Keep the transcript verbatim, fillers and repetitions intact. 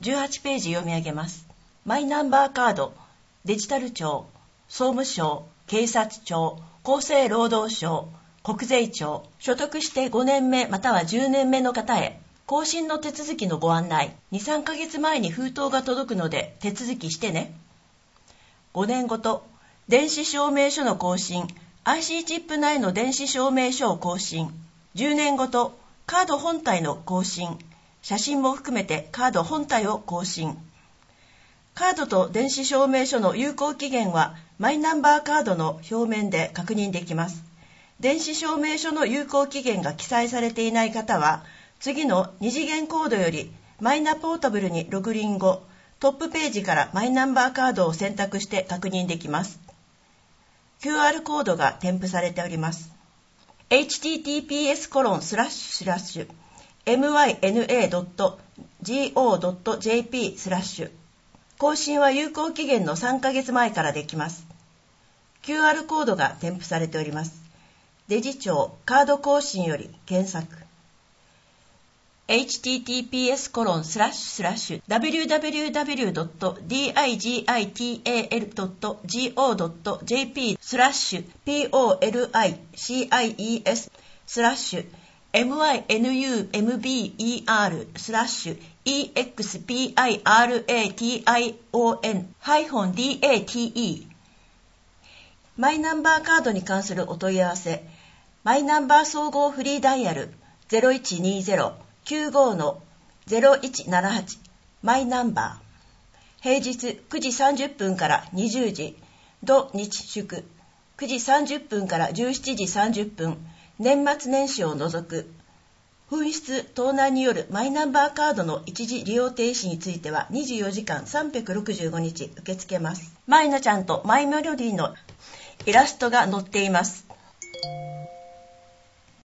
じゅうはちページ読み上げます。マイナンバーカード、デジタル庁、総務省、警察庁、厚生労働省、国税庁、所得してごねんめまたはじゅうねんめの方へ、更新の手続きのご案内。に、さんかげつまえに封筒が届くので手続きしてね。ごねんごと、電子証明書の更新、アイシー チップ内の電子証明書を更新。じゅうねんごと、カード本体の更新。写真も含めてカード本体を更新。カードと電子証明書の有効期限はマイナンバーカードの表面で確認できます。電子証明書の有効期限が記載されていない方は、次のに次元コードよりマイナポータブルにログイン後、トップページからマイナンバーカードを選択して確認できます。キューアール コードが添付されております。エイチティーティーピーエスコロンスラッシュスラッシュエムワイエヌエードットゴードットジェーピー スラッシュ更新は有効期限のさんかげつまえからできます。キューアール コードが添付されております。デジ庁カード更新より検索。エイチティーティーピーエスコロンスラッシュスラッシュダブリューダブリューダブリュードットディジタルドットゴードットジェーピー スラッシュ ピーオーエルアイシーアイイーエス スラッシュ エムワイエヌユーエムビーイーアール スラッシュ イーエックスピーアイアールエーティーアイオーエヌ ハイフン ディーエーティーイー マイナンバーカードに関するお問い合わせ。マイナンバー総合フリーダイヤル ゼロいちにゼロ きゅうご の ゼロいちななはち マイナンバー。平日くじさんじゅっぷんからにじゅうじ、土日祝くじさんじゅっぷんからじゅうしちじさんじゅっぷん、年末年始を除く。紛失盗難によるマイナンバーカードの一時利用停止についてはにじゅうよじかんさんびゃくろくじゅうごにち受け付けます。マイナちゃんとマイメロディのイラストが載っています。